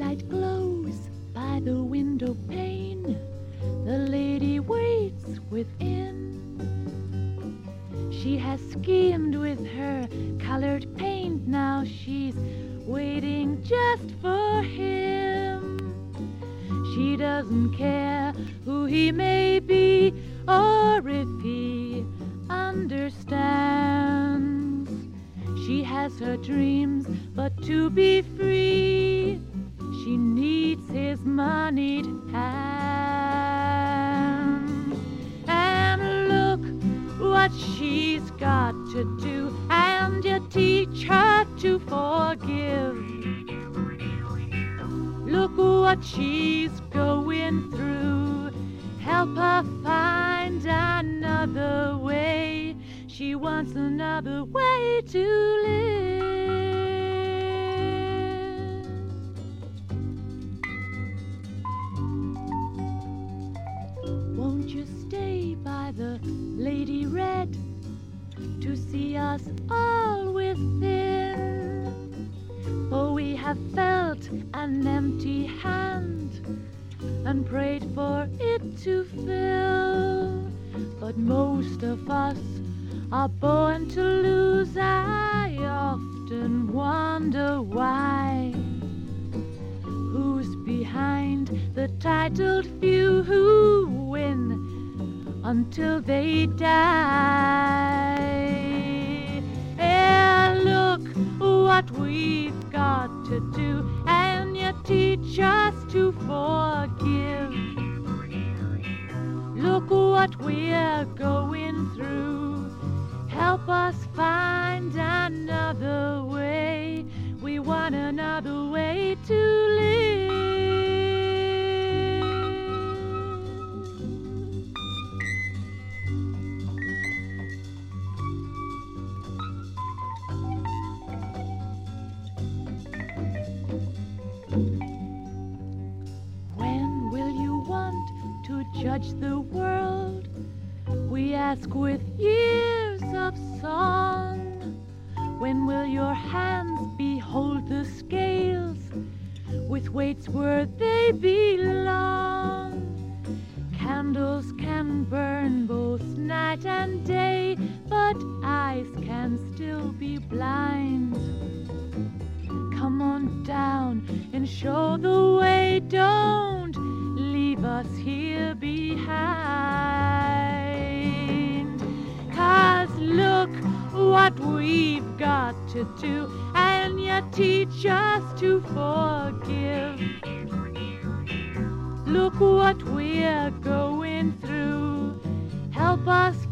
light glows by the window pane. The lady waits within. She has schemed with her colored paint. Now she's waiting just for him. She doesn't care who he may be or if he understands. She has her dreams, but to be free, she needs his moneyed hands. And look what she's got to do, and you teach her to forgive. Look what she's going through. Help her find another way. She wants another way to live. Won't you stay by the Lady Red to see us all within? For we have felt an empty hand and prayed for it to fill. But most of us are born to lose. I often wonder why. Who's behind the titled few who win until they die? Yeah, look what we've got to do, and you teach us to forgive. Look what we're going through. Help us find another way. We want another way to live. When will you want to judge the world? We ask with years of song. When will your hands behold the scales with weights where they belong? Candles can burn both night and day, but eyes can still be blind. Come on down and show the way. Don't leave us here behind. 'Cause look what we've got to do, and you teach us to forgive. Look what we're going through. Help us